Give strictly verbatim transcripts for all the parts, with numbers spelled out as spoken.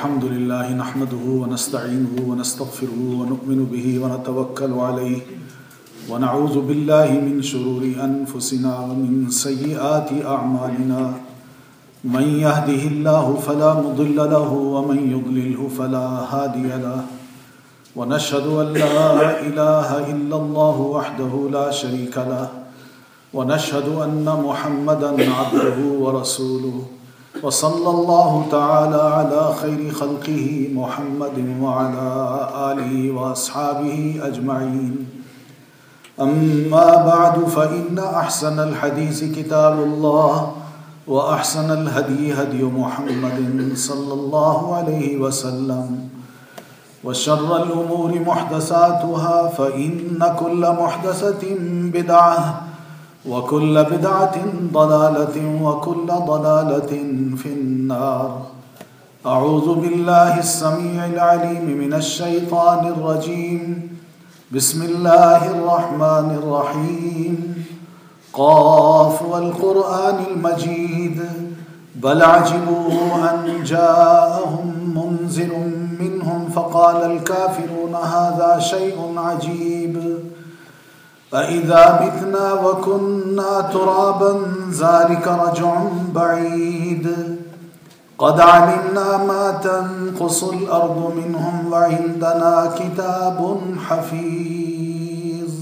الحمد لله نحمده ونستعينه ونستغفره ونؤمن به ونتوكل عليه ونعوذ بالله من شرور أنفسنا ومن سيئات أعمالنا من يهده الله فلا مضل له ومن يضلله فلا هادي له ونشهد أن لا إله إلا الله وحده لا شريك له ونشهد أن محمدا عبده ورسوله وصلى الله تعالى على خير خلقه محمد وعلى آله وأصحابه أجمعين أما بعد فإن أحسن الحديث كتاب الله وأحسن الهدي هدي محمد صلى الله عليه وسلم وشر الأمور محدثاتها فإن كل محدثة بدعة وكل بدعة ضلالة وكل ضلالة في النار. أعوذ بالله السميع العليم من الشيطان الرجيم. بسم الله الرحمن الرحيم. قاف والقرآن المجيد بل عجبوا أن جاءهم منذر منهم فقال الكافرون هذا شيء عجيب أَإِذَا مِتْنَا وَكُنَّا تُرَابًا ذَلِكَ رَجْعٌ بَعِيدٌ قَدْ عَلِمْنَا مَا تَنْقُصُ الْأَرْضُ مِنْهُمْ وَعِنْدَنَا كِتَابٌ حَفِيظٌ.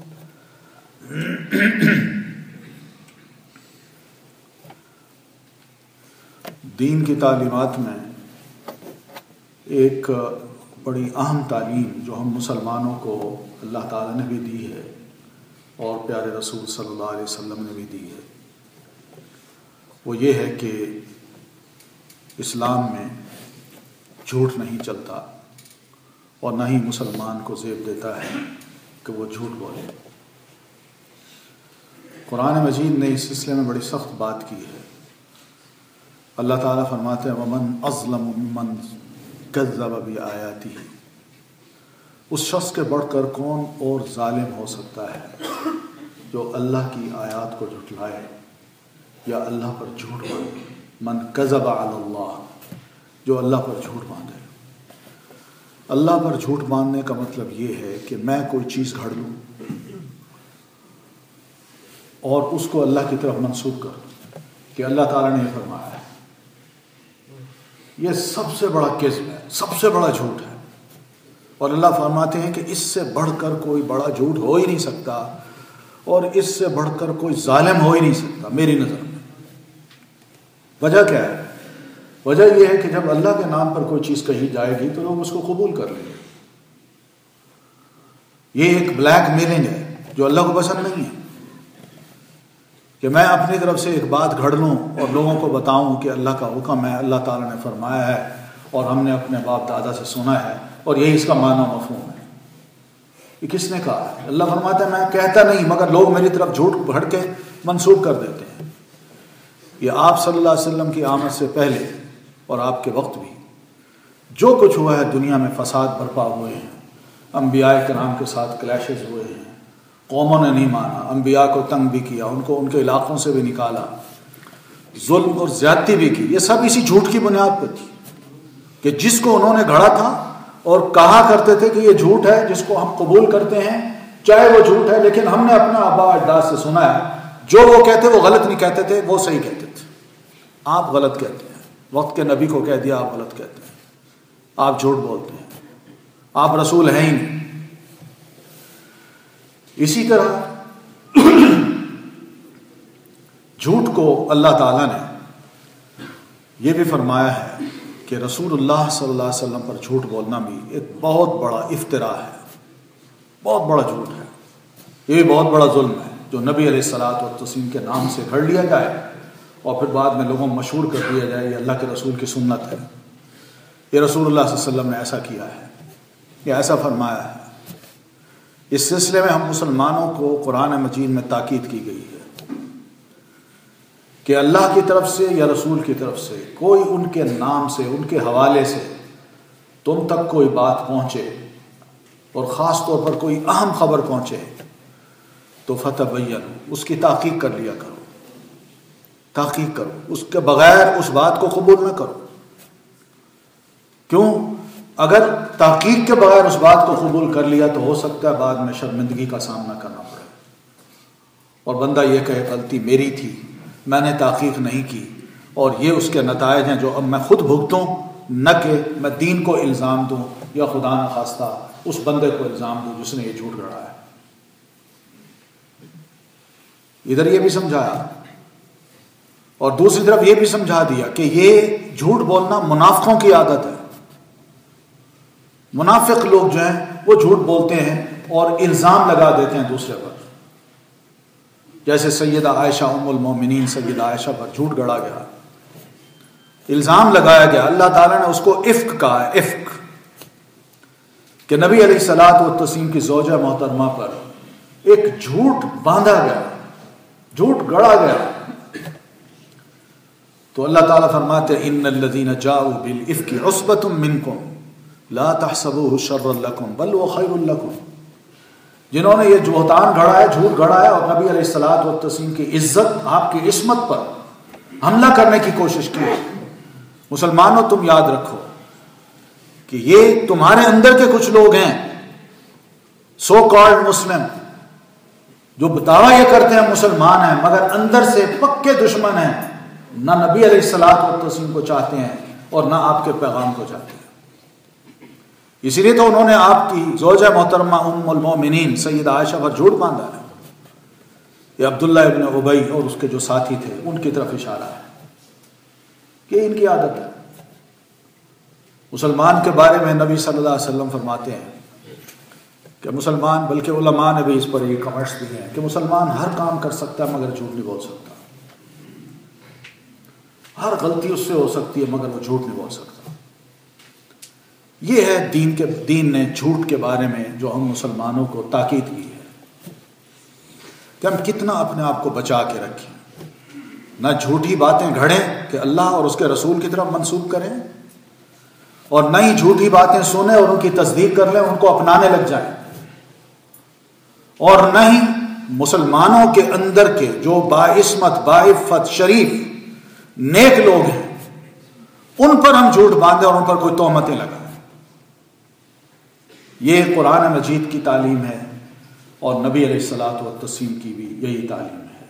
دین کی تعلیمات میں ایک بڑی اہم تعلیم جو ہم مسلمانوں کو اللہ تعالیٰ نے بھی دی ہے اور پیارے رسول صلی اللہ علیہ وسلم نے بھی دی ہے، وہ یہ ہے کہ اسلام میں جھوٹ نہیں چلتا اور نہ ہی مسلمان کو زیب دیتا ہے کہ وہ جھوٹ بولے. قرآن مجید نے اس سلسلے میں بڑی سخت بات کی ہے. اللہ تعالیٰ فرماتے ہیں وَمَنْ أَظْلَمُ مِمَّنْ كَذَّبَ بِآيَاتِهِ. اس شخص کے بڑھ کر کون اور ظالم ہو سکتا ہے جو اللہ کی آیات کو جھٹلائے یا اللہ پر جھوٹ باندھے. من کذب علی اللہ، جو اللہ پر جھوٹ باندھے. اللہ پر جھوٹ باندھنے کا مطلب یہ ہے کہ میں کوئی چیز گھڑ لوں اور اس کو اللہ کی طرف منسوب کروں کہ اللہ تعالیٰ نے یہ فرمایا ہے. یہ سب سے بڑا کذب ہے، سب سے بڑا جھوٹ ہے. اور اللہ فرماتے ہیں کہ اس سے بڑھ کر کوئی بڑا جھوٹ ہو ہی نہیں سکتا اور اس سے بڑھ کر کوئی ظالم ہو ہی نہیں سکتا میری نظر میں. وجہ کیا ہے؟ وجہ یہ ہے کہ جب اللہ کے نام پر کوئی چیز کہی جائے گی تو لوگ اس کو قبول کر لیں گے. یہ ایک بلیک میلنگ ہے جو اللہ کو پسند نہیں ہے کہ میں اپنی طرف سے ایک بات گھڑ لوں اور لوگوں کو بتاؤں کہ اللہ کا حکم ہے، اللہ تعالیٰ نے فرمایا ہے اور ہم نے اپنے باپ دادا سے سنا ہے اور یہی اس کا معنی مفہوم ہے. یہ کس نے کہا ہے؟ اللہ فرماتا ہے میں کہتا نہیں مگر لوگ میری طرف جھوٹ بھڑ کے منسوب کر دیتے ہیں. یہ آپ صلی اللہ علیہ وسلم کی آمد سے پہلے اور آپ کے وقت بھی جو کچھ ہوا ہے دنیا میں فساد برپا ہوئے ہیں، انبیاء کرام کے ساتھ کلیشز ہوئے ہیں، قوموں نے نہیں مانا، انبیاء کو تنگ بھی کیا، ان کو ان کے علاقوں سے بھی نکالا، ظلم اور زیادتی بھی کی. یہ سب اسی جھوٹ کی بنیاد پہ تھی کہ جس کو انہوں نے گھڑا تھا اور کہا کرتے تھے کہ یہ جھوٹ ہے جس کو ہم قبول کرتے ہیں چاہے وہ جھوٹ ہے لیکن ہم نے اپنا آبا اجداد سے سنا ہے. جو وہ کہتے وہ غلط نہیں کہتے تھے، وہ صحیح کہتے تھے. آپ غلط کہتے ہیں، وقت کے نبی کو کہہ دیا آپ غلط کہتے ہیں، آپ جھوٹ بولتے ہیں، آپ رسول ہیں ہی نہیں. اسی طرح جھوٹ کو اللہ تعالیٰ نے یہ بھی فرمایا ہے کہ رسول اللہ صلی اللہ علیہ وسلم پر جھوٹ بولنا بھی ایک بہت بڑا افتراء ہے، بہت بڑا جھوٹ ہے. یہ بھی بہت بڑا ظلم ہے جو نبی علیہ الصلوۃ والتسلیم کے نام سے گھڑ لیا جائے اور پھر بعد میں لوگوں مشہور کر دیا جائے یہ اللہ کے رسول کی سنت ہے، یہ رسول اللہ صلی اللہ علیہ وسلم نے ایسا کیا ہے، یہ ایسا فرمایا ہے. اس سلسلے میں ہم مسلمانوں کو قرآن مجید میں تاکید کی گئی ہے کہ اللہ کی طرف سے یا رسول کی طرف سے کوئی ان کے نام سے، ان کے حوالے سے تم تک کوئی بات پہنچے اور خاص طور پر کوئی اہم خبر پہنچے تو فتبین، اس کی تحقیق کر لیا کرو، تحقیق کرو، اس کے بغیر اس بات کو قبول نہ کرو. اگر تحقیق کے بغیر اس بات کو قبول کر لیا تو ہو سکتا ہے بعد میں شرمندگی کا سامنا کرنا پڑے اور بندہ یہ کہے غلطی میری تھی، میں نے تحقیق نہیں کی، اور یہ اس کے نتائج ہیں جو اب میں خود بھگتوں، نہ کہ میں دین کو الزام دوں یا خدا نخواستہ اس بندے کو الزام دوں جس نے یہ جھوٹ گڑھا ہے۔ ادھر یہ بھی سمجھایا اور دوسری طرف یہ بھی سمجھا دیا کہ یہ جھوٹ بولنا منافقوں کی عادت ہے۔ منافق لوگ جو ہیں وہ جھوٹ بولتے ہیں اور الزام لگا دیتے ہیں دوسرے پر، جیسے سیدہ عائشہ ام المومنین سیدہ عائشہ پر جھوٹ گڑا گیا، الزام لگایا گیا، اللہ تعالیٰ نے اس کو افک کہا ہے، افک، کہ نبی علیہ الصلوۃ والتسلیم کی زوجہ محترمہ پر ایک جھوٹ باندھا گیا، جھوٹ گڑا گیا۔ تو اللہ تعالیٰ فرماتے ہیں ان الذین جاؤوا بالافک عصبۃ منکم لا تحسبوه شرا لکم بل هو خیر لکم، جنہوں نے یہ بہتان گھڑا ہے، جھوٹ گھڑا ہے اور نبی علیہ الصلوۃ والتسلیم کی عزت، آپ کی عصمت پر حملہ کرنے کی کوشش کی ہے۔ مسلمانوں تم یاد رکھو کہ یہ تمہارے اندر کے کچھ لوگ ہیں، سو کالڈ مسلم، جو دعویٰ یہ کرتے ہیں مسلمان ہیں مگر اندر سے پکے دشمن ہیں، نہ نبی علیہ الصلوۃ والتسلیم کو چاہتے ہیں اور نہ آپ کے پیغام کو چاہتے ہیں۔ اسی لیے تو انہوں نے آپ کی زوجہ محترمہ ام المومنین سیدہ عائشہ پر جھوٹ باندھا ہے۔ یہ عبداللہ ابن ابی اور اس کے جو ساتھی تھے ان کی طرف اشارہ ہے کہ ان کی عادت ہے۔ مسلمان کے بارے میں نبی صلی اللہ علیہ وسلم فرماتے ہیں کہ مسلمان، بلکہ علماء نے بھی اس پر یہ کمنٹس دیے ہیں کہ مسلمان ہر کام کر سکتا ہے مگر جھوٹ نہیں بول سکتا، ہر غلطی اس سے ہو سکتی ہے مگر وہ جھوٹ نہیں بول سکتا۔ یہ ہے دین کے دین نے جھوٹ کے بارے میں جو ہم مسلمانوں کو تاکید کی ہے کہ ہم کتنا اپنے آپ کو بچا کے رکھیں، نہ جھوٹی باتیں گھڑیں کہ اللہ اور اس کے رسول کی طرف منسوب کریں، اور نہ ہی جھوٹی باتیں سنیں اور ان کی تصدیق کر لیں، ان کو اپنانے لگ جائیں، اور نہ ہی مسلمانوں کے اندر کے جو باعصمت، باعفت، شریف، نیک لوگ ہیں ان پر ہم جھوٹ باندھیں اور ان پر کوئی تہمتیں لگائیں۔ یہ قرآن مجید کی تعلیم ہے اور نبی علیہ الصلوۃ والتسلیم کی بھی یہی تعلیم ہے،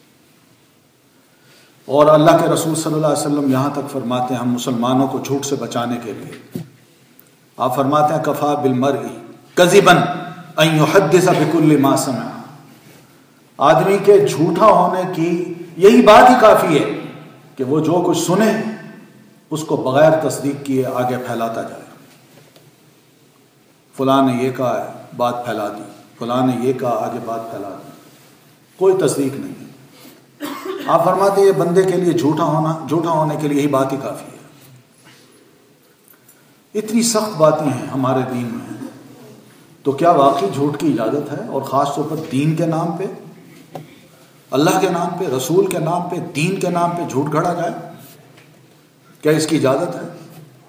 اور اللہ کے رسول صلی اللہ علیہ وسلم یہاں تک فرماتے ہیں ہم مسلمانوں کو جھوٹ سے بچانے کے لیے، آپ فرماتے ہیں کفا بالمرء کذبا ان یحدث بکل ما سمع، آدمی کے جھوٹا ہونے کی یہی بات ہی کافی ہے کہ وہ جو کچھ سنے اس کو بغیر تصدیق کیے آگے پھیلاتا جائے۔ فلاں نے یہ کہا ہے، بات پھیلا دی، فلاں نے یہ کہا، آگے بات پھیلا دی، کوئی تصدیق نہیں ہے۔ آپ فرماتے ہیں یہ بندے کے لیے جھوٹا ہونا، جھوٹا ہونے کے لیے یہی بات ہی کافی ہے۔ اتنی سخت باتیں ہیں ہمارے دین میں، تو کیا واقعی جھوٹ کی اجازت ہے؟ اور خاص طور پر دین کے نام پہ، اللہ کے نام پہ، رسول کے نام پہ، دین کے نام پہ جھوٹ گھڑا جائے؟ کیا اس کی اجازت ہے؟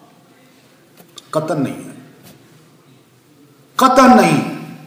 قطعاً نہیں ہے، قطعاً نہیں۔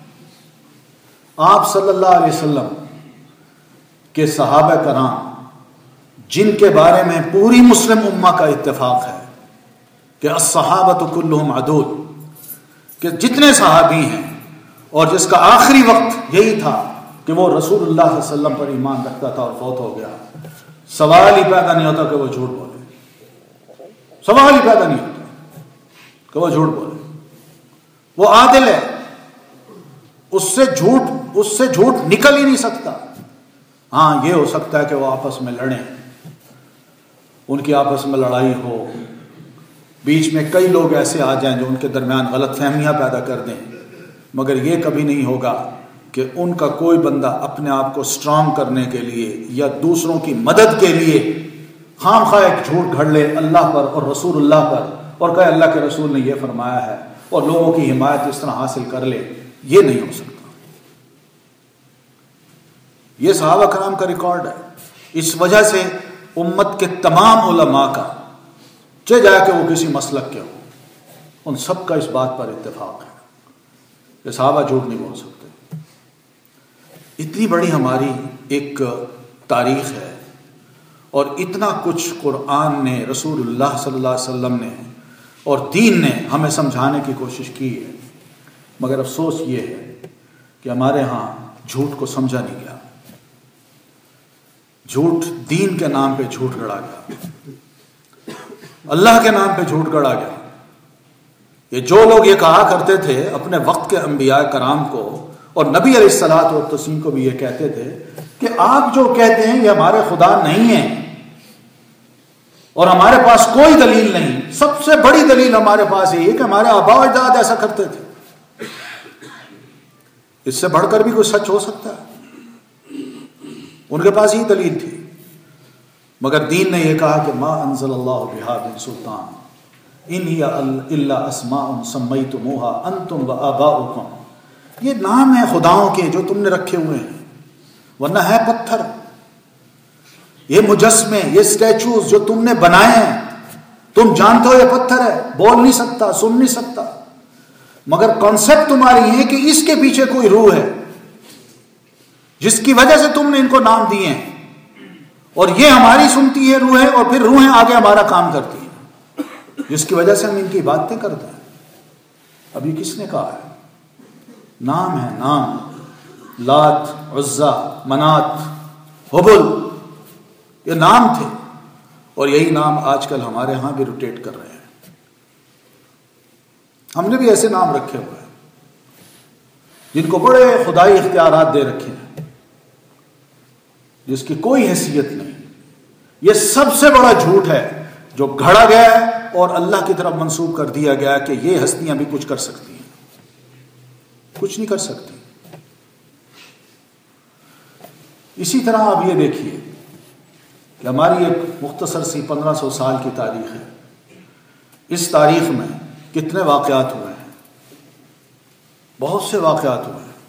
آپ صلی اللہ علیہ وسلم کے صحابہ کرام جن کے بارے میں پوری مسلم امہ کا اتفاق ہے کہ الصحابۃ کلہم عدول، کہ جتنے صحابی ہیں اور جس کا آخری وقت یہی تھا کہ وہ رسول اللہ صلی اللہ علیہ وسلم پر ایمان رکھتا تھا اور فوت ہو گیا، سوال ہی پیدا نہیں ہوتا کہ وہ جھوٹ بولے، سوال ہی پیدا نہیں ہوتا کہ وہ جھوٹ بولے۔ وہ عادل ہے، اس سے جھوٹ اس سے جھوٹ نکل ہی نہیں سکتا۔ ہاں یہ ہو سکتا ہے کہ وہ آپس میں لڑیں، ان کی آپس میں لڑائی ہو، بیچ میں کئی لوگ ایسے آ جائیں جو ان کے درمیان غلط فہمیاں پیدا کر دیں، مگر یہ کبھی نہیں ہوگا کہ ان کا کوئی بندہ اپنے آپ کو سٹرانگ کرنے کے لیے یا دوسروں کی مدد کے لیے خام خواہ ایک جھوٹ گھڑ لے اللہ پر اور رسول اللہ پر اور کہے اللہ کے رسول نے یہ فرمایا ہے اور لوگوں کی حمایت اس طرح حاصل کر لے۔ یہ نہیں ہو سکتا۔ یہ صحابہ کرام کا ریکارڈ ہے۔ اس وجہ سے امت کے تمام علماء کا، چاہے جائے کہ وہ کسی مسلک کے ہو، ان سب کا اس بات پر اتفاق ہے کہ صحابہ جھوٹ نہیں بول سکتے۔ اتنی بڑی ہماری ایک تاریخ ہے اور اتنا کچھ قرآن نے، رسول اللہ صلی اللہ علیہ وسلم نے اور دین نے ہمیں سمجھانے کی کوشش کی ہے، مگر افسوس یہ ہے کہ ہمارے ہاں جھوٹ کو سمجھا نہیں گیا، جھوٹ دین کے نام پہ جھوٹ گڑا گیا، اللہ کے نام پہ جھوٹ گڑا گیا۔ یہ جو لوگ یہ کہا کرتے تھے اپنے وقت کے انبیاء کرام کو، اور نبی علیہ الصلوۃ والتسلیم کو بھی یہ کہتے تھے کہ آپ جو کہتے ہیں یہ ہمارے خدا نہیں ہیں اور ہمارے پاس کوئی دلیل نہیں، سب سے بڑی دلیل ہمارے پاس یہ ہے کہ ہمارے آباء و اجداد ایسا کرتے تھے، اس سے بڑھ کر بھی کوئی سچ ہو سکتا ہے؟ ان کے پاس یہ دلیل تھی، مگر دین نے یہ کہا کہ ما انزل اللہ بہا من سلطان ان ہی الا اسماء سمیتموها انتم وآباؤکم، یہ نام ہے خداؤں کے جو تم نے رکھے ہوئے ہیں، ورنہ ہے پتھر، یہ مجسمے، یہ سٹیچوز جو تم نے بنائے ہیں، تم جانتے ہو یہ پتھر ہے، بول نہیں سکتا، سن نہیں سکتا، مگر کانسیپٹ تمہاری ہے کہ اس کے پیچھے کوئی روح ہے جس کی وجہ سے تم نے ان کو نام دیے ہیں، اور یہ ہماری سنتی ہے روحیں، اور پھر روحیں آگے ہمارا کام کرتی ہیں جس کی وجہ سے ہم ان کی باتیں کرتے ہیں۔ ابھی کس نے کہا ہے؟ نام ہے، نام، لات، عزا، منات، حبل، یہ نام تھے، اور یہی نام آج کل ہمارے ہاں بھی روٹیٹ کر رہے ہیں۔ ہم نے بھی ایسے نام رکھے ہوئے ہیں جن کو بڑے خدائی اختیارات دے رکھے ہیں، جس کی کوئی حیثیت نہیں۔ یہ سب سے بڑا جھوٹ ہے جو گھڑا گیا ہے اور اللہ کی طرف منسوب کر دیا گیا کہ یہ ہستیاں بھی کچھ کر سکتی ہیں، کچھ نہیں کر سکتی۔ اسی طرح آپ یہ دیکھیے کہ ہماری ایک مختصر سی پندرہ سو سال کی تاریخ ہے، اس تاریخ میں کتنے واقعات ہوئے ہیں، بہت سے واقعات ہوئے ہیں۔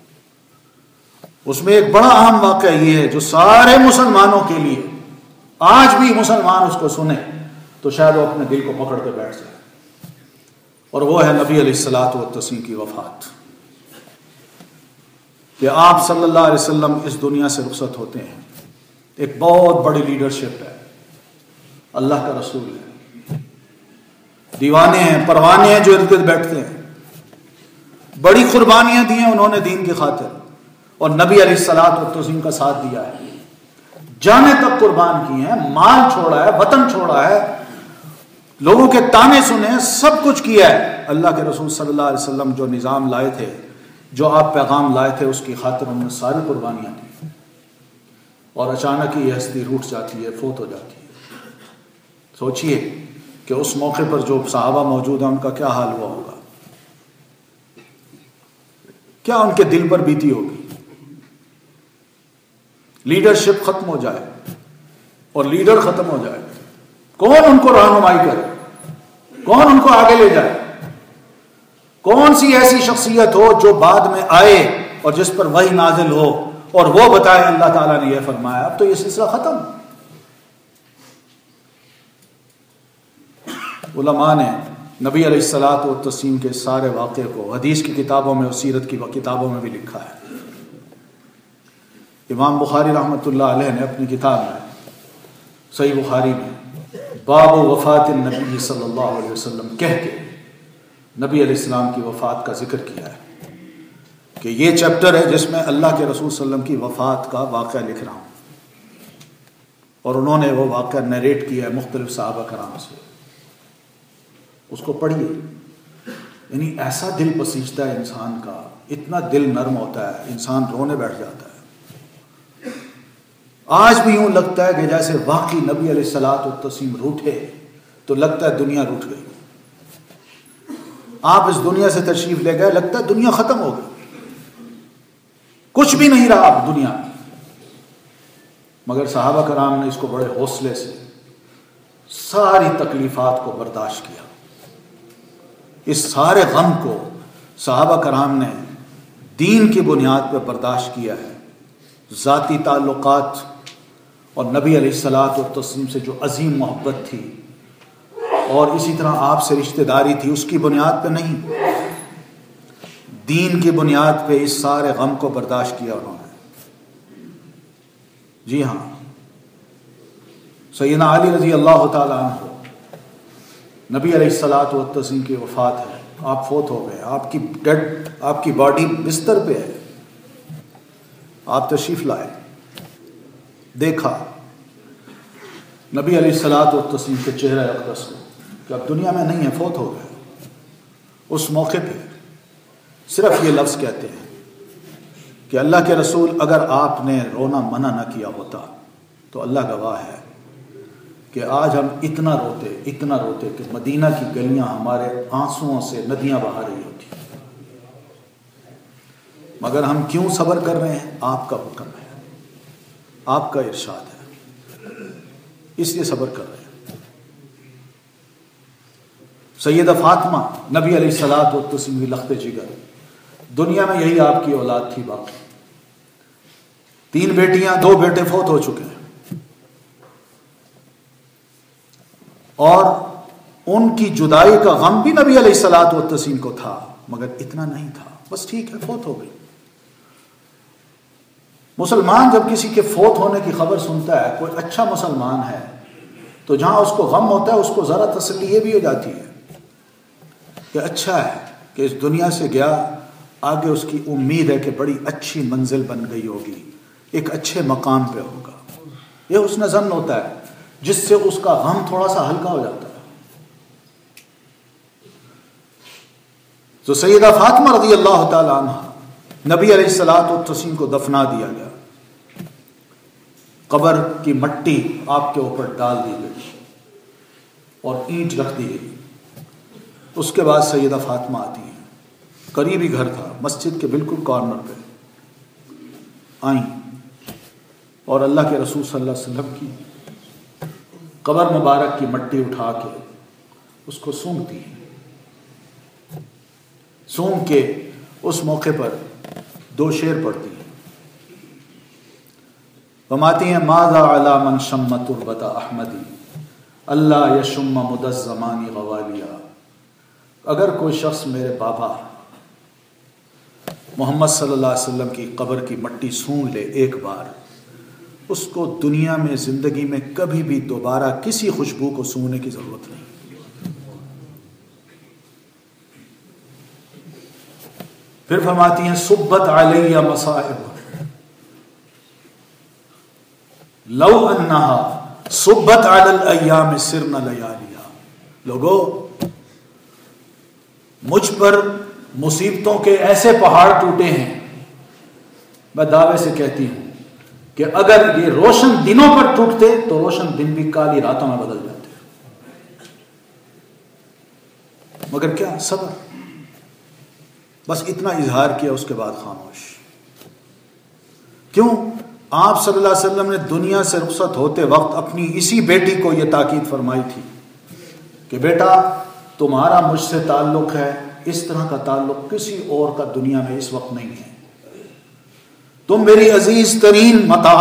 اس میں ایک بڑا اہم واقعہ یہ ہے جو سارے مسلمانوں کے لیے، آج بھی مسلمان اس کو سنے تو شاید وہ اپنے دل کو پکڑ کے بیٹھ جائے، اور وہ ہے نبی علیہ الصلوۃ والتسلیم کی وفات، کہ آپ صلی اللہ علیہ وسلم اس دنیا سے رخصت ہوتے ہیں۔ ایک بہت بڑی لیڈرشپ ہے، اللہ کا رسول ہے، دیوانے ہیں، پروانے ہیں جو ارد گرد بیٹھتے ہیں، بڑی قربانیاں دی ہیں انہوں نے دین کی خاطر، اور نبی علیہ الصلوۃ والتسلیم کا ساتھ دیا ہے، جانیں تک قربان کی ہیں، مال چھوڑا ہے، وطن چھوڑا ہے، لوگوں کے تانے سنے، سب کچھ کیا ہے۔ اللہ کے رسول صلی اللہ علیہ وسلم جو نظام لائے تھے، جو آپ پیغام لائے تھے، اس کی خاطر انہوں نے ساری قربانیاں دی، اور اچانک ہی یہ ہستی روٹ جاتی ہے، فوت ہو جاتی ہے۔ سوچئے کہ اس موقع پر جو صحابہ موجود ہیں ان کا کیا حال ہوا ہوگا، کیا ان کے دل پر بیتی ہوگی۔ لیڈرشپ ختم ہو جائے اور لیڈر ختم ہو جائے، کون ان کو رہنمائی کرے، کون ان کو آگے لے جائے، کون سی ایسی شخصیت ہو جو بعد میں آئے اور جس پر وحی نازل ہو اور وہ بتائے اللہ تعالیٰ نے یہ فرمایا۔ اب تو یہ سلسلہ ختم۔ علماء نے نبی علیہ الصلوۃ والتسلیم کے سارے واقعے کو حدیث کی کتابوں میں اور سیرت کی کتابوں میں بھی لکھا ہے۔ امام بخاری رحمۃ اللہ علیہ نے اپنی کتاب میں صحیح بخاری میں باب وفات النبی صلی اللہ علیہ وسلم کہہ کے نبی علیہ السلام کی وفات کا ذکر کیا ہے کہ یہ چیپٹر ہے جس میں اللہ کے رسول صلی اللہ علیہ وسلم کی وفات کا واقعہ لکھ رہا ہوں، اور انہوں نے وہ واقعہ نیریٹ کیا ہے مختلف صحابہ کرام سے۔ اس کو پڑھیے، یعنی ایسا دل پسیجتا ہے انسان کا، اتنا دل نرم ہوتا ہے، انسان رونے بیٹھ جاتا ہے۔ آج بھی یوں لگتا ہے کہ جیسے واقعی نبی علیہ الصلوۃ والتسلیم روٹھے تو لگتا ہے دنیا روٹھ گئی۔ آپ اس دنیا سے تشریف لے گئے، لگتا ہے دنیا ختم ہو گئی، کچھ بھی نہیں رہا اب دنیا میں۔ مگر صحابہ کرام نے اس کو بڑے حوصلے سے ساری تکلیفات کو برداشت کیا۔ اس سارے غم کو صحابہ کرام نے دین کی بنیاد پر برداشت کیا ہے۔ ذاتی تعلقات اور نبی علیہ الصلوۃ والتسلیم سے جو عظیم محبت تھی اور اسی طرح آپ سے رشتہ داری تھی، اس کی بنیاد پہ نہیں، دین کی بنیاد پہ اس سارے غم کو برداشت کیا انہوں نے۔ جی ہاں، سیدنا علی رضی اللہ تعالیٰ عنہ نبی علیہ الصلوۃ والتسلیم کی وفات ہے، آپ فوت ہو گئے، آپ کی ڈیڈ آپ کی باڈی بستر پہ ہے، آپ تشریف لائے، دیکھا نبی علیہ الصلوۃ والتسلیم کے چہرہ اقدس کو کہ اب دنیا میں نہیں ہے، فوت ہو گئے۔ اس موقع پہ صرف یہ لفظ کہتے ہیں کہ اللہ کے رسول اگر آپ نے رونا منع نہ کیا ہوتا تو اللہ گواہ ہے کہ آج ہم اتنا روتے اتنا روتے کہ مدینہ کی گلیاں ہمارے آنسوؤں سے ندیاں بہا رہی ہوتی، مگر ہم کیوں صبر کر رہے ہیں؟ آپ کا حکم ہے، آپ کا ارشاد ہے، اس لیے صبر کر رہے ہیں۔ سیدہ فاطمہ نبی علیہ الصلوۃ والتسلیم کی لخت جگر، دنیا میں یہی آپ کی اولاد تھی باقی، تین بیٹیاں، دو بیٹے فوت ہو چکے ہیں، اور ان کی جدائی کا غم بھی نبی علیہ الصلوۃ والتسلیم کو تھا، مگر اتنا نہیں تھا، بس ٹھیک ہے فوت ہو گئی۔ مسلمان جب کسی کے فوت ہونے کی خبر سنتا ہے، کوئی اچھا مسلمان ہے، تو جہاں اس کو غم ہوتا ہے اس کو ذرا تسلی یہ بھی ہو جاتی ہے کہ اچھا ہے کہ اس دنیا سے گیا، آگے اس کی امید ہے کہ بڑی اچھی منزل بن گئی ہوگی، ایک اچھے مقام پہ ہوگا، یہ حسن ظن ہوتا ہے جس سے اس کا غم تھوڑا سا ہلکا ہو جاتا ہے۔ تو سیدہ فاطمہ رضی اللہ تعالی عنہ، نبی علیہ الصلوۃ والتسلیم کو دفنا دیا گیا، قبر کی مٹی آپ کے اوپر ڈال دی گئی اور اینٹ رکھ دی گئی۔ اس کے بعد سیدہ فاطمہ آتی ہیں، قریبی گھر تھا، مسجد کے بالکل کارنر پہ آئیں اور اللہ کے رسول صلی اللہ علیہ وسلم کی قبر مبارک کی مٹی اٹھا کے اس کو سونگتی ہیں، سونگ کے اس موقع پر دو شعر پڑھتی ہیں، فرماتی ہیں ماذا علی من شم تربت احمدی اللہ یشم مد الزمان غوالیا۔ اگر کوئی شخص میرے بابا محمد صلی اللہ علیہ وسلم کی قبر کی مٹی سونگ لے ایک بار، اس کو دنیا میں زندگی میں کبھی بھی دوبارہ کسی خوشبو کو سونگنے کی ضرورت نہیں۔ پھر فرماتی ہیں صبت علیہ مصائب لو انہا صبت علی الایام سرن لیالیا۔ لوگو، مجھ پر مصیبتوں کے ایسے پہاڑ ٹوٹے ہیں، میں دعوے سے کہتی ہوں کہ اگر یہ روشن دنوں پر ٹوٹتے تو روشن دن بھی کالی راتوں میں بدل جاتے، مگر کیا صبر، بس اتنا اظہار کیا، اس کے بعد خاموش۔ کیوں؟ آپ صلی اللہ علیہ وسلم نے دنیا سے رخصت ہوتے وقت اپنی اسی بیٹی کو یہ تاکید فرمائی تھی کہ بیٹا تمہارا مجھ سے تعلق ہے، اس طرح کا تعلق کسی اور کا دنیا میں اس وقت نہیں ہے، تم میری عزیز ترین متاع،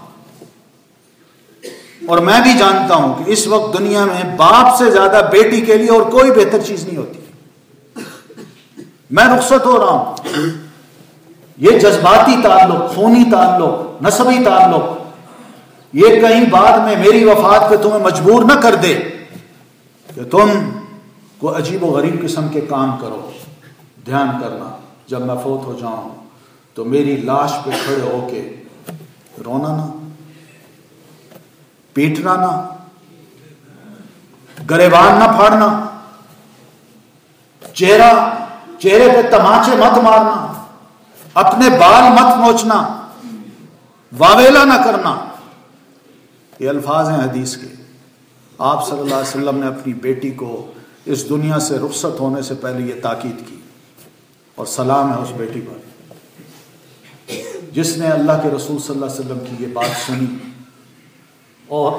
اور میں بھی جانتا ہوں کہ اس وقت دنیا میں باپ سے زیادہ بیٹی کے لیے اور کوئی بہتر چیز نہیں ہوتی۔ میں رخصت ہو رہا ہوں، یہ جذباتی تعلق، خونی تعلق، نسبی تعلق، یہ کہیں بعد میں میری وفات پہ تمہیں مجبور نہ کر دے کہ تم کوئی عجیب و غریب قسم کے کام کرو۔ دھیان کرنا، جب میں فوت ہو جاؤں تو میری لاش پہ کھڑے ہو کے رونا نہ، پیٹنا نہ، گریبان نہ پھاڑنا، چہرہ چہرے پہ تماچے مت مارنا، اپنے بال مت نوچنا، واویلا نہ کرنا۔ یہ الفاظ ہیں حدیث کے۔ آپ صلی اللہ علیہ وسلم نے اپنی بیٹی کو اس دنیا سے رخصت ہونے سے پہلے یہ تاکید کی، اور سلام ہے اس بیٹی پر جس نے اللہ کے رسول صلی اللہ علیہ وسلم کی یہ بات سنی اور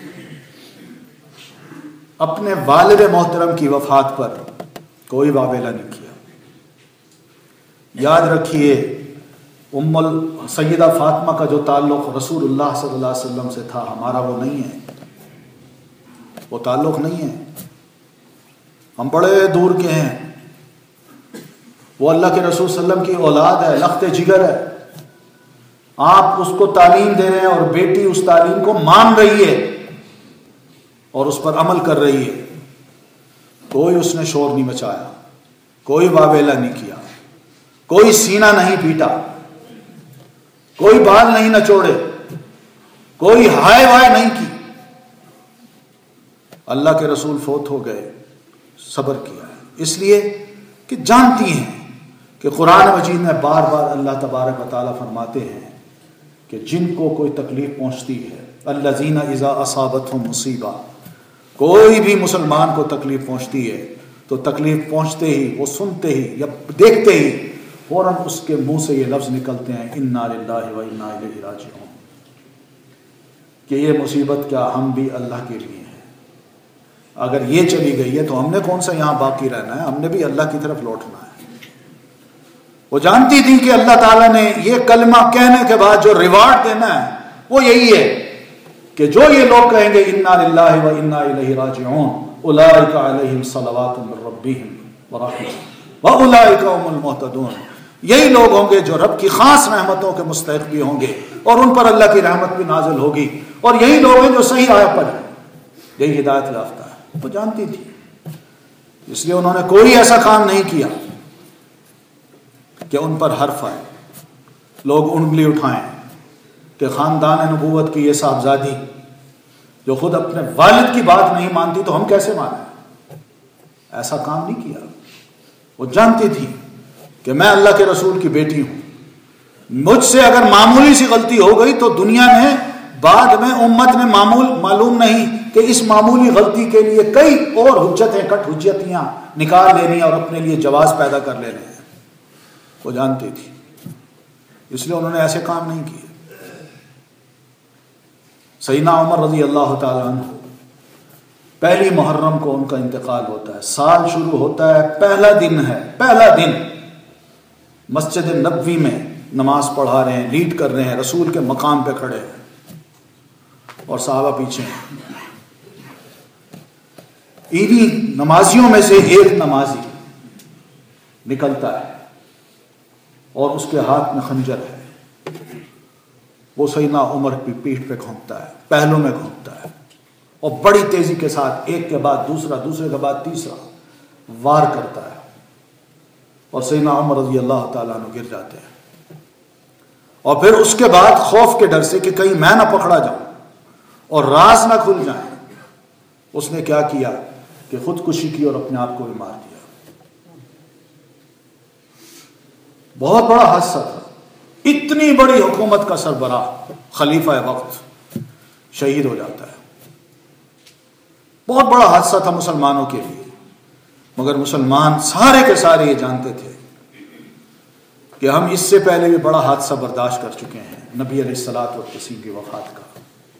اپنے والد محترم کی وفات پر کوئی واویلا نہیں کیا۔ یاد رکھیے، ام سیدہ فاطمہ کا جو تعلق رسول اللہ صلی اللہ علیہ وسلم سے تھا، ہمارا وہ نہیں ہے، وہ تعلق نہیں ہے، ہم بڑے دور کے ہیں۔ وہ اللہ کے رسول صلی اللہ علیہ وسلم کی اولاد ہے، لخت جگر ہے، آپ اس کو تعلیم دے رہے ہیں اور بیٹی اس تعلیم کو مان رہی ہے اور اس پر عمل کر رہی ہے۔ کوئی اس نے شور نہیں مچایا، کوئی واویلا نہیں کیا، کوئی سینہ نہیں پیٹا، کوئی بال نہیں نچوڑے، کوئی ہائے وائے نہیں کی۔ اللہ کے رسول فوت ہو گئے، صبر کیا، اس لیے کہ جانتی ہیں کہ قرآن مجید میں بار بار اللہ تبارک و تعالیٰ فرماتے ہیں کہ جن کو کوئی تکلیف پہنچتی ہے، الذین اذا اصابتہم مصیبہ، کوئی بھی مسلمان کو تکلیف پہنچتی ہے تو تکلیف پہنچتے ہی، وہ سنتے ہی یا دیکھتے ہی فوراً اس کے منہ سے یہ لفظ نکلتے ہیں انا للہ و انا الیہ راجعون، کہ یہ مصیبت کیا ہم بھی اللہ کے لیے ہیں، اگر یہ چلی گئی ہے تو ہم نے کون سا یہاں باقی رہنا ہے، ہم نے بھی اللہ کی طرف لوٹنا ہے۔ وہ جانتی تھی کہ اللہ تعالیٰ نے یہ کلمہ کہنے کے بعد جو ریوارڈ دینا ہے وہ یہی ہے کہ جو یہ لوگ کہیں گے انا للہ و انا الیہ راجعون اولئک علیہم صلوات من ربہم ورحمۃ واولئک هم المہتدون، یہی لوگ ہوں گے جو رب کی خاص رحمتوں کے مستحق بھی ہوں گے اور ان پر اللہ کی رحمت بھی نازل ہوگی، اور یہی لوگ ہیں جو صحیح آیت پر ہیں، یہی ہدایت یافتہ ہے۔ وہ جانتی تھی، اس لیے انہوں نے کوئی ایسا کام نہیں کیا کہ ان پر حرف آئے، لوگ انگلی اٹھائیں کہ خاندان نبوت کی یہ صاحبزادی جو خود اپنے والد کی بات نہیں مانتی تو ہم کیسے مانیں، ایسا کام نہیں کیا۔ وہ جانتی تھی کہ میں اللہ کے رسول کی بیٹی ہوں، مجھ سے اگر معمولی سی غلطی ہو گئی تو دنیا نے بعد میں امت نے معمول معلوم نہیں کہ اس معمولی غلطی کے لیے کئی اور حجتیں کٹ حجتیاں نکال لینی اور اپنے لیے جواز پیدا کر لینے ہیں۔ وہ جانتی تھی، اس لیے انہوں نے ایسے کام نہیں کیے۔ سیدنا عمر رضی اللہ تعالیٰ عنہ، پہلی محرم کو ان کا انتقال ہوتا ہے، سال شروع ہوتا ہے، پہلا دن ہے، پہلا دن مسجد نبوی میں نماز پڑھا رہے ہیں، لیڈ کر رہے ہیں، رسول کے مقام پہ کھڑے ہیں اور صحابہ پیچھے ہیں۔ انہی نمازیوں میں سے ایک نمازی نکلتا ہے اور اس کے ہاتھ میں خنجر ہے، وہ سیدنا عمر کی پیٹھ پہ گھونپتا ہے، پہلو میں گھونپتا ہے، اور بڑی تیزی کے ساتھ ایک کے بعد دوسرا، دوسرے کے بعد تیسرا وار کرتا ہے، اور سیدنا عمر رضی اللہ تعالیٰ عنہ گر جاتے ہیں۔ اور پھر اس کے بعد خوف کے ڈر سے کہ کہیں میں نہ پکڑا جاؤں اور راز نہ کھل جائیں، اس نے کیا کیا کہ خودکشی کی اور اپنے آپ کو بھی مار دیا۔ بہت بڑا حادثہ تھا، اتنی بڑی حکومت کا سربراہ خلیفہ وقت شہید ہو جاتا ہے، بہت بڑا حادثہ تھا مسلمانوں کے لیے، مگر مسلمان سارے کے سارے یہ جانتے تھے کہ ہم اس سے پہلے بھی بڑا حادثہ برداشت کر چکے ہیں، نبی علیہ الصلوۃ والتسلیم کی وفات کا،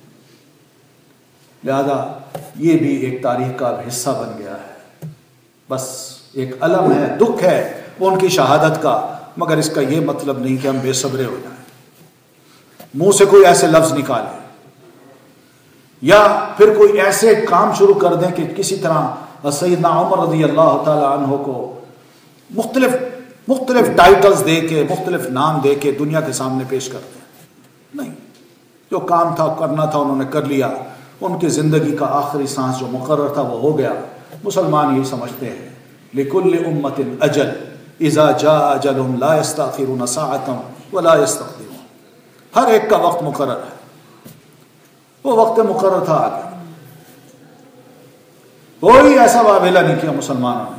لہذا یہ بھی ایک تاریخ کا حصہ بن گیا ہے، بس ایک الم ہے، دکھ ہے ان کی شہادت کا، مگر اس کا یہ مطلب نہیں کہ ہم بے صبرے ہو جائیں، منہ سے کوئی ایسے لفظ نکالے یا پھر کوئی ایسے کام شروع کر دیں کہ کسی طرح سیدنا عمر رضی اللہ تعالی عنہ کو مختلف مختلف ٹائٹلز دے کے، مختلف نام دے کے دنیا کے سامنے پیش کر دیں۔ نہیں، جو کام تھا کرنا تھا انہوں نے کر لیا، ان کی زندگی کا آخری سانس جو مقرر تھا وہ ہو گیا۔ مسلمان یہی سمجھتے ہیں لِكُلِّ أُمَّةٍ أَجَلٌ إِذَا جَاءَ أَجَلُهُمْ لَا يَسْتَأْخِرُونَ سَاعَةً وَلَا يَسْتَقْدِمُونَ، ہر ایک کا وقت مقرر ہے، وہ وقت مقرر تھا، آگے کوئی ایسا واویلا نہیں کیا مسلمانوں نے۔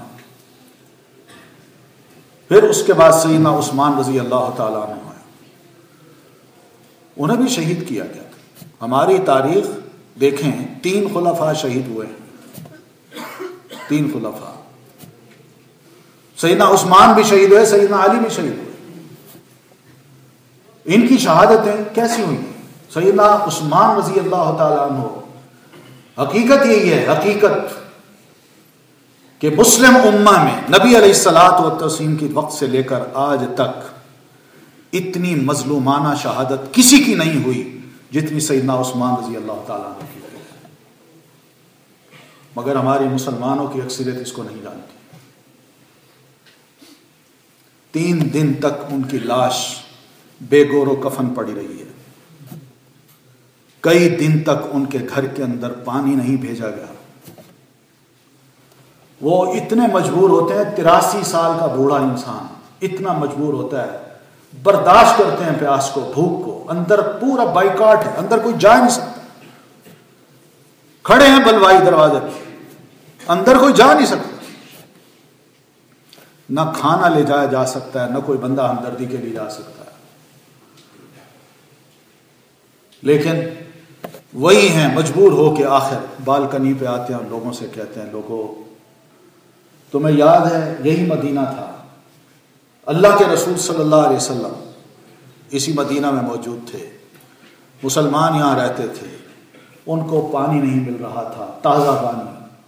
پھر اس کے بعد سیدنا عثمان رضی اللہ تعالیٰ عنہ آئے، انہیں بھی شہید کیا گیا تھا۔ ہماری تاریخ دیکھیں، تین خلفاء شہید ہوئے ہیں، تین خلفاء، سیدنا عثمان بھی شہید ہوئے، سیدنا علی بھی شہید ہوئے۔ ان کی شہادتیں کیسی ہوئی؟ سیدنا عثمان رضی اللہ تعالیٰ عنہ، حقیقت یہی ہے، حقیقت کہ مسلم امہ میں نبی علیہ الصلوۃ والتسلیم کی وقت سے لے کر آج تک اتنی مظلومانہ شہادت کسی کی نہیں ہوئی جتنی سیدنا عثمان رضی اللہ تعالیٰ عنہ کی ہوئی، مگر ہماری مسلمانوں کی اکثریت اس کو نہیں جانتی۔ تین دن تک ان کی لاش بے گور و کفن پڑی رہی ہے، کئی دن تک ان کے گھر کے اندر پانی نہیں بھیجا گیا، وہ اتنے مجبور ہوتے ہیں، تراسی سال کا بوڑھا انسان اتنا مجبور ہوتا ہے، برداشت کرتے ہیں پیاس کو، بھوک کو، اندر پورا بائیکاٹ ہے، اندر کوئی جا نہیں سکتا، کھڑے ہیں بلوائی دروازے پہ، اندر کوئی جا نہیں سکتا، نہ کھانا لے جایا جا سکتا ہے، نہ کوئی بندہ ہمدردی کے لیے جا سکتا ہے۔ لیکن وہی ہیں مجبور ہو کے آخر بالکنی پہ آتے ہیں اور لوگوں سے کہتے ہیں، لوگوں تمہیں یاد ہے یہی مدینہ تھا، اللہ کے رسول صلی اللہ علیہ وسلم اسی مدینہ میں موجود تھے، مسلمان یہاں رہتے تھے، ان کو پانی نہیں مل رہا تھا، تازہ پانی،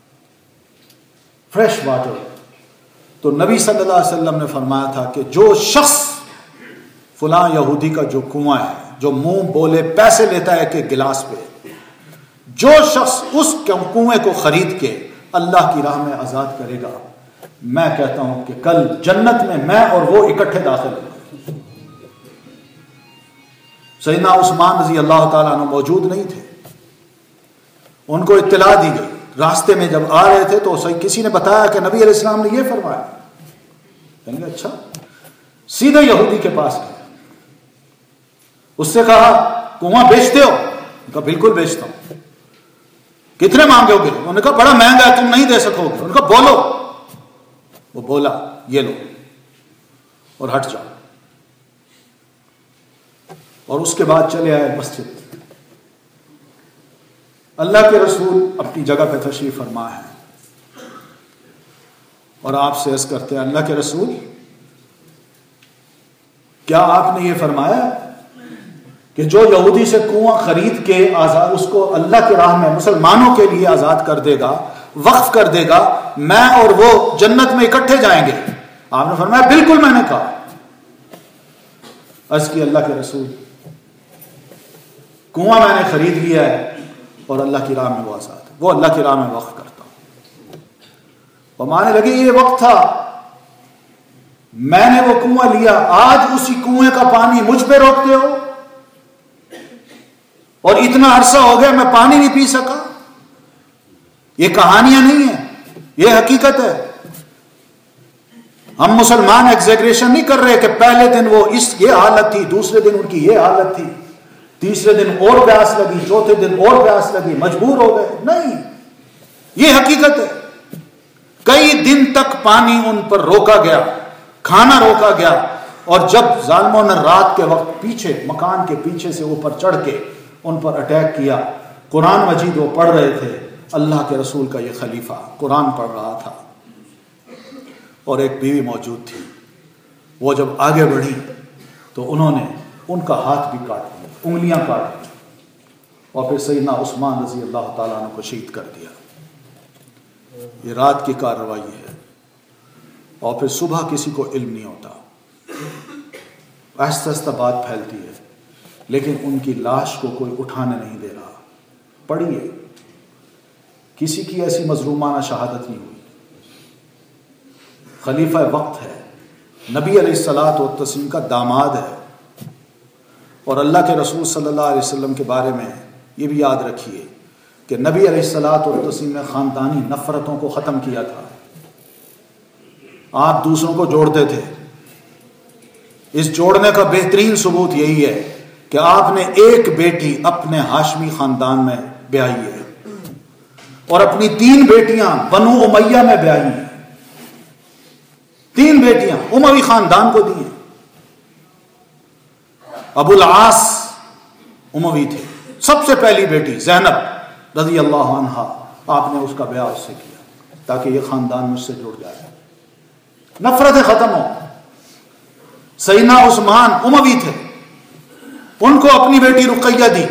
فریش واٹر۔ تو نبی صلی اللہ علیہ وسلم نے فرمایا تھا کہ جو شخص فلاں یہودی کا جو کنواں ہے، جو منہ بولے پیسے لیتا ہے کہ گلاس پہ، جو شخص اس کنویں کو خرید کے اللہ کی راہ میں آزاد کرے گا، میں کہتا ہوں کہ کل جنت میں میں اور وہ اکٹھے داخل ہوں۔ سیدنا عثمان رضی اللہ تعالیٰ عنہ موجود نہیں تھے، ان کو اطلاع دی گئی، راستے میں جب آ رہے تھے تو کسی نے بتایا کہ نبی علیہ السلام نے یہ فرمایا، کہنے لگے اچھا، سیدھے یہودی کے پاس گئے، اس سے کہا کنواں بیچتے ہو؟ کہا بالکل بیچتا ہوں۔ کتنے مانگے ہوگے؟ انہوں نے کہا بڑا مہنگا ہے، تم نہیں دے سکو گے۔ انہوں نے کہا بولو۔ وہ بولا یہ لو اور ہٹ جاؤ، اور اس کے بعد چلے آئے مسجد۔ اللہ کے رسول اپنی جگہ پہ تشریف فرما ہے اور آپ سے عرض کرتے ہیں اللہ کے رسول کیا آپ نے یہ فرمایا کہ جو یہودی سے کنواں خرید کے آزاد اس کو اللہ کی راہ میں مسلمانوں کے لیے آزاد کر دے گا، وقف کر دے گا، میں اور وہ جنت میں اکٹھے جائیں گے؟ آپ نے فرمایا بالکل، میں نے کہا۔ عرض کی اللہ کے رسول کنواں میں نے خرید لیا ہے اور اللہ کی راہ میں وہ آزاد ہے، وہ اللہ کی راہ میں وقف کرتا ہوں۔ اور مانے لگے یہ وقت تھا، میں نے وہ کنواں لیا، آج اسی کنویں کا پانی مجھ پہ روکتے ہو، اور اتنا عرصہ ہو گیا میں پانی نہیں پی سکا۔ یہ کہانیاں نہیں ہیں، یہ حقیقت ہے۔ ہم مسلمان ایگزیگریشن نہیں کر رہے کہ پہلے دن وہ اس یہ حالت تھی، دوسرے دن ان کی یہ حالت تھی، تیسرے دن اور پیاس لگی، چوتھے دن اور پیاس لگی، مجبور ہو گئے، نہیں، یہ حقیقت ہے۔ کئی دن تک پانی ان پر روکا گیا، کھانا روکا گیا، اور جب ظالموں نے رات کے وقت پیچھے مکان کے پیچھے سے اوپر چڑھ کے ان پر اٹیک کیا، قرآن مجید وہ پڑھ رہے تھے، اللہ کے رسول کا یہ خلیفہ قرآن پڑھ رہا تھا، اور ایک بیوی موجود تھی، وہ جب آگے بڑھی تو انہوں نے ان کا ہاتھ بھی کاٹ دیا، انگلیاں کاٹ دی، اور پھر سیدنا عثمان رضی اللہ تعالیٰ عنہ کو شہید کر دیا۔ یہ رات کی کارروائی ہے، اور پھر صبح کسی کو علم نہیں ہوتا، آہستہ آہستہ بات پھیلتی ہے، لیکن ان کی لاش کو کوئی اٹھانے نہیں دے رہا۔ پڑھیے، کسی کی ایسی مظلومانہ شہادت نہیں ہوئی۔ خلیفہ وقت ہے، نبی علیہ الصلاۃ والتسلیم کا داماد ہے، اور اللہ کے رسول صلی اللہ علیہ وسلم کے بارے میں یہ بھی یاد رکھیے کہ نبی علیہ الصلاۃ والتسلیم نے خاندانی نفرتوں کو ختم کیا تھا، آپ دوسروں کو جوڑتے تھے۔ اس جوڑنے کا بہترین ثبوت یہی ہے کہ آپ نے ایک بیٹی اپنے ہاشمی خاندان میں بیاہی ہے، اور اپنی تین بیٹیاں بنو امیہ میں بیاہی ہیں، تین بیٹیاں اموی خاندان کو دی ہیں۔ ابو العاص اموی تھے، سب سے پہلی بیٹی زینب رضی اللہ عنہا، آپ نے اس کا بیاہ اس سے کیا تاکہ یہ خاندان مجھ سے جڑ جائے، نفرتیں ختم ہو۔ سیدنا عثمان اموی تھے، ان کو اپنی بیٹی رقیہ دی،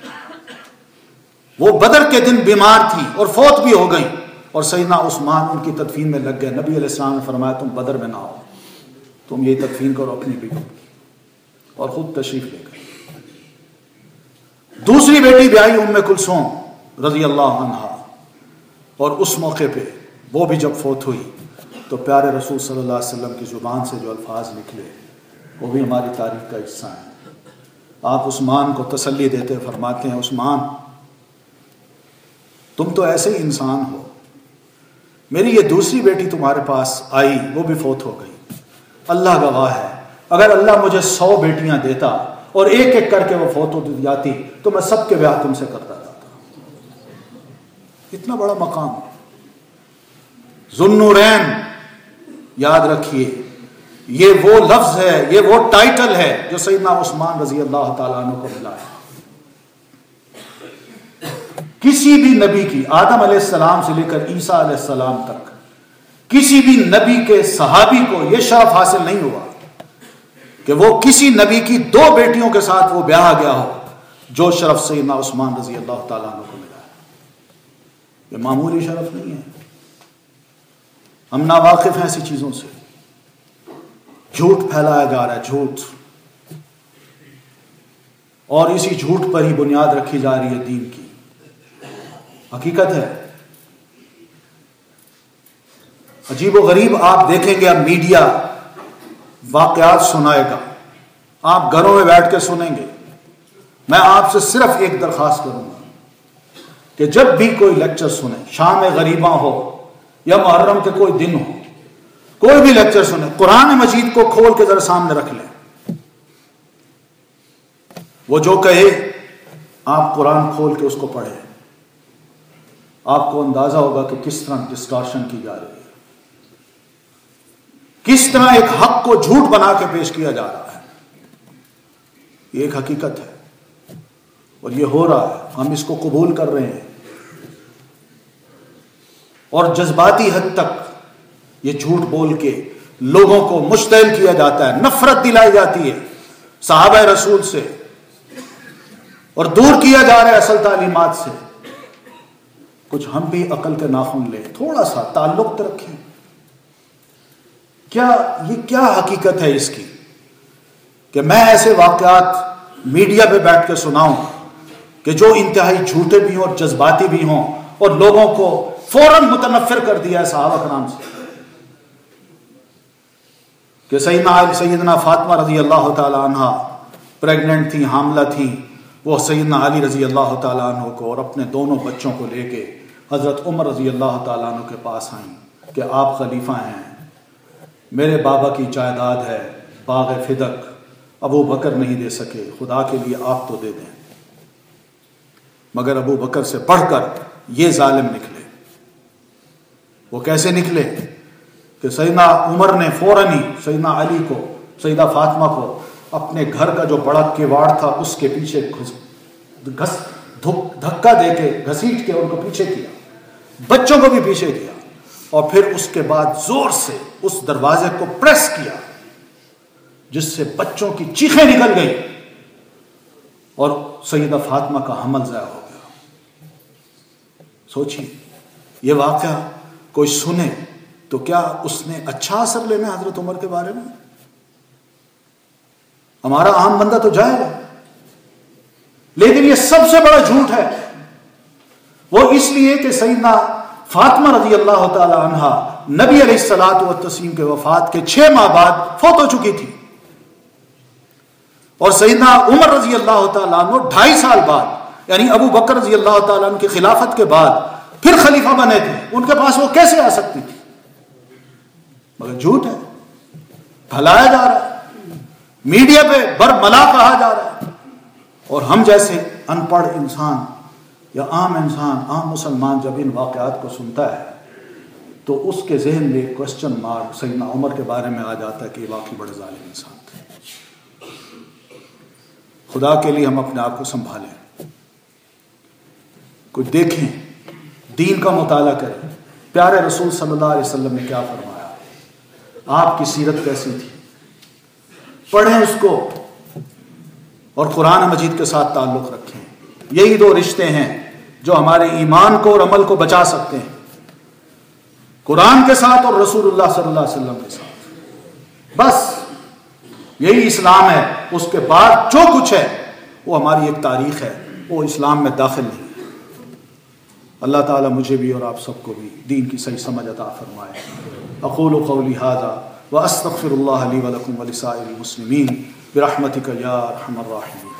وہ بدر کے دن بیمار تھی اور فوت بھی ہو گئی، اور سیدنا عثمان ان کی تدفین میں لگ گئے۔ نبی علیہ السلام نے فرمایا تم بدر میں نہ ہو، تم یہ تدفین کرو اپنی بیٹی کی، اور خود تشریف لے گئے۔ دوسری بیٹی بیائی ام کلثوم رضی اللہ عنہا، اور اس موقع پہ وہ بھی جب فوت ہوئی تو پیارے رسول صلی اللہ علیہ وسلم کی زبان سے جو الفاظ نکلے وہ بھی ہماری تاریخ کا حصہ ہیں۔ آپ عثمان کو تسلی دیتے فرماتے ہیں عثمان تم تو ایسے ہی انسان ہو، میری یہ دوسری بیٹی تمہارے پاس آئی، وہ بھی فوت ہو گئی، اللہ گواہ ہے اگر اللہ مجھے سو بیٹیاں دیتا اور ایک ایک کر کے وہ فوت ہو جاتی تو میں سب کے بیاہ تم سے کرتا جاتا۔ اتنا بڑا مقام، ذوالنورین، یاد رکھیے یہ وہ لفظ ہے، یہ وہ ٹائٹل ہے جو سیدنا عثمان رضی اللہ تعالیٰ عنہ کو ملا ہے۔ کسی بھی نبی کی، آدم علیہ السلام سے لے کر عیسیٰ علیہ السلام تک، کسی بھی نبی کے صحابی کو یہ شرف حاصل نہیں ہوا کہ وہ کسی نبی کی دو بیٹیوں کے ساتھ وہ بیاہ گیا ہو جو شرف سیدنا عثمان رضی اللہ تعالیٰ عنہ کو ملا ہے۔ یہ معمولی شرف نہیں ہے، ہم ناواقف ہیں ایسی چیزوں سے۔ جھوٹ پھیلایا جا رہا ہے، جھوٹ، اور اسی جھوٹ پر ہی بنیاد رکھی جا رہی ہے دین کی۔ حقیقت ہے عجیب و غریب، آپ دیکھیں گے اب میڈیا واقعات سنائے گا، آپ گھروں میں بیٹھ کے سنیں گے۔ میں آپ سے صرف ایک درخواست کروں گا کہ جب بھی کوئی لیکچر سنیں، شام غریباں ہو یا محرم کے کوئی دن ہو، کوئی بھی لیکچر سنیں، قرآن مجید کو کھول کے ذرا سامنے رکھ لیں، وہ جو کہے آپ قرآن کھول کے اس کو پڑھیں، آپ کو اندازہ ہوگا کہ کس طرح ڈسٹارشن کی جا رہی ہے، کس طرح ایک حق کو جھوٹ بنا کے پیش کیا جا رہا ہے۔ یہ ایک حقیقت ہے اور یہ ہو رہا ہے، ہم اس کو قبول کر رہے ہیں، اور جذباتی حد تک یہ جھوٹ بول کے لوگوں کو مشتعل کیا جاتا ہے، نفرت دلائی جاتی ہے صحابہ رسول سے، اور دور کیا جا رہا ہے اصل تعلیمات سے۔ کچھ ہم بھی عقل کے ناخن لیں، تھوڑا سا تعلق تو رکھیں۔ کیا یہ کیا حقیقت ہے اس کی کہ میں ایسے واقعات میڈیا پہ بیٹھ کے سناؤں کہ جو انتہائی جھوٹے بھی ہوں اور جذباتی بھی ہوں، اور لوگوں کو فوراً متنفر کر دیا ہے صحابہ کرام سے، کہ سیدنا سیدنا فاطمہ رضی اللہ تعالی عنہ پریگننٹ تھی، حاملہ تھی، وہ سیدنا علی رضی اللہ تعالیٰ عنہ کو اور اپنے دونوں بچوں کو لے کے حضرت عمر رضی اللہ تعالیٰ عنہ کے پاس آئیں کہ آپ خلیفہ ہیں، میرے بابا کی جائیداد ہے باغ فدق، ابو بکر نہیں دے سکے، خدا کے لیے آپ تو دے دیں۔ مگر ابو بکر سے بڑھ کر یہ ظالم نکلے۔ وہ کیسے نکلے کہ سیدنا عمر نے فوراً ہی سیدنا علی کو، سیدہ فاطمہ کو اپنے گھر کا جو بڑا کیواڑ تھا اس کے پیچھے گھس دھکا دے کے گھسیٹ کے ان کو پیچھے کیا، بچوں کو بھی پیچھے کیا، اور پھر اس کے بعد زور سے اس دروازے کو پریس کیا جس سے بچوں کی چیخیں نکل گئی اور سیدہ فاطمہ کا حمل ضائع ہو گیا۔ سوچیے یہ واقعہ کوئی سنے تو کیا اس نے اچھا اثر لینا حضرت عمر کے بارے میں؟ ہمارا عام بندہ تو جائے گا، لیکن یہ سب سے بڑا جھوٹ ہے۔ وہ اس لیے کہ سیدنا فاطمہ رضی اللہ تعالی عنہ نبی علیہ الصلوۃ والتسلیم کے وفات کے چھ ماہ بعد فوت ہو چکی تھی، اور سیدنا عمر رضی اللہ تعالیٰ عنہ ڈھائی سال بعد، یعنی ابو بکر رضی اللہ تعالیٰ عنہ کی خلافت کے بعد پھر خلیفہ بنے تھے۔ ان کے پاس وہ کیسے آ سکتی تھی؟ مگر جھوٹ ہے، پھیلایا جا رہا ہے، میڈیا پہ برملا کہا جا رہا ہے، اور ہم جیسے ان پڑھ انسان یا عام انسان، عام مسلمان جب ان واقعات کو سنتا ہے تو اس کے ذہن میں کوشچن مارک سیدنا عمر کے بارے میں آ جاتا ہے کہ یہ واقعی بڑے ظالم انسان تھے۔ خدا کے لیے ہم اپنے آپ کو سنبھالیں، کچھ دیکھیں، دین کا مطالعہ کریں، پیارے رسول صلی اللہ علیہ وسلم نے کیا فرمایا، آپ کی سیرت کیسی تھی، پڑھیں اس کو اور قرآن مجید کے ساتھ تعلق رکھیں۔ یہی دو رشتے ہیں جو ہمارے ایمان کو اور عمل کو بچا سکتے ہیں، قرآن کے ساتھ اور رسول اللہ صلی اللہ علیہ وسلم کے ساتھ۔ بس یہی اسلام ہے، اس کے بعد جو کچھ ہے وہ ہماری ایک تاریخ ہے، وہ اسلام میں داخل نہیں ہے۔ اللہ تعالیٰ مجھے بھی اور آپ سب کو بھی دین کی صحیح سمجھ عطا فرمائے۔ اقول قولی ھذا واستغفر اللہ لی ولکم ولسائر المسلمین برحمتک یا ارحم الراحمین۔